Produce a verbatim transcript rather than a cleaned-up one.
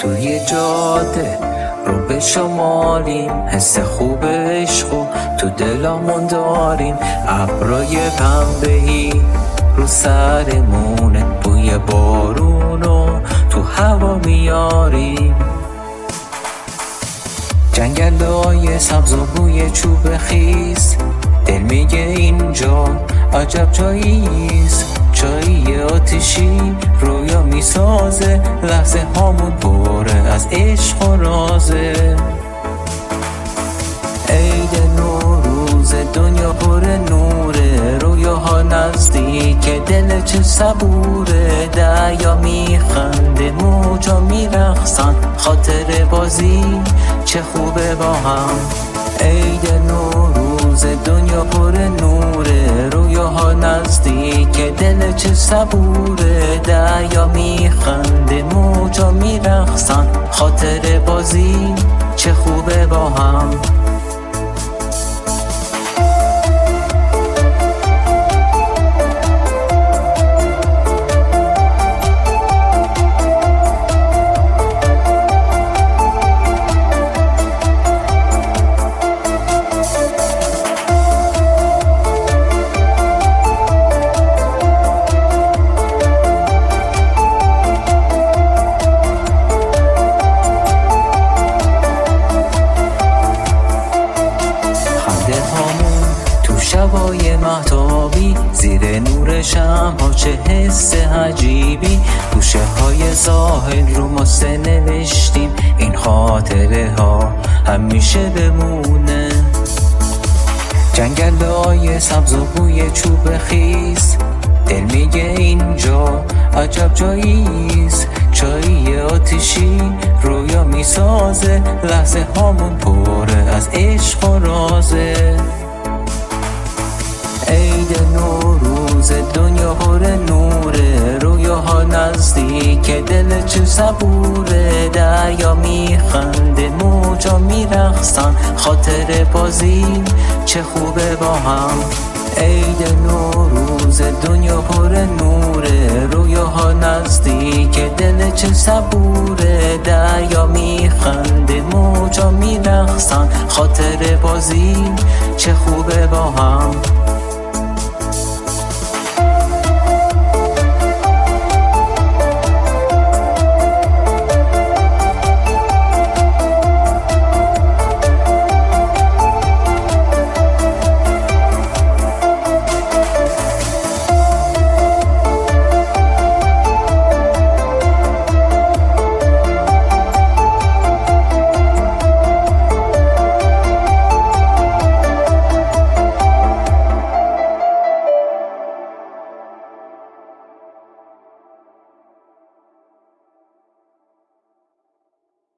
توی جاده رو به شمالیم، حس خوب عشقو تو دلامون داریم. ابرای پنبه‌ای رو سرمونه، بوی بارونو تو هوا میاریم. جنگلای سبز و بوی چوب خیس، دل میگه اینجا عجب جاییست. چایی آتشی رویا میسازه، لحظه هامون پره از عشق و رازه. عید نوروز دنیا پر نوره، رویاها نزدیک دل چه صبوره. دریا میخنده موجا میرقصن، خاطر بازی چه خوبه با هم. عید نوروز دنیا پر نوره، رویاها نزدیک دل چه صبوره. دریا میخنده موجا میرقصن، خاطر بازی چه خوبه با هم. شبای مهتابی زیر نور شمع، چه حس عجیبی. گوشه های ساحل رو ماسه نوشتیم، این خاطره ها همیشه بمونه. جنگلای سبز و بوی چوب خیس، دل میگه اینجا عجب جاییست. چایی آتشی رویا میسازه، لحظه هامون پره از عشق و رازه. عید نوروز دنیا پر نوره، رویاها نزدیک دل چه صبوره. دریا میخنده موجا میرقصن، خاطر بازی چه خوبه با هم. عید نوروز دنیا پر نوره، رویاها نزدیک دل چه صبوره. دریا میخنده موجا میرقصن، خاطر بازی چه خوبه با هم.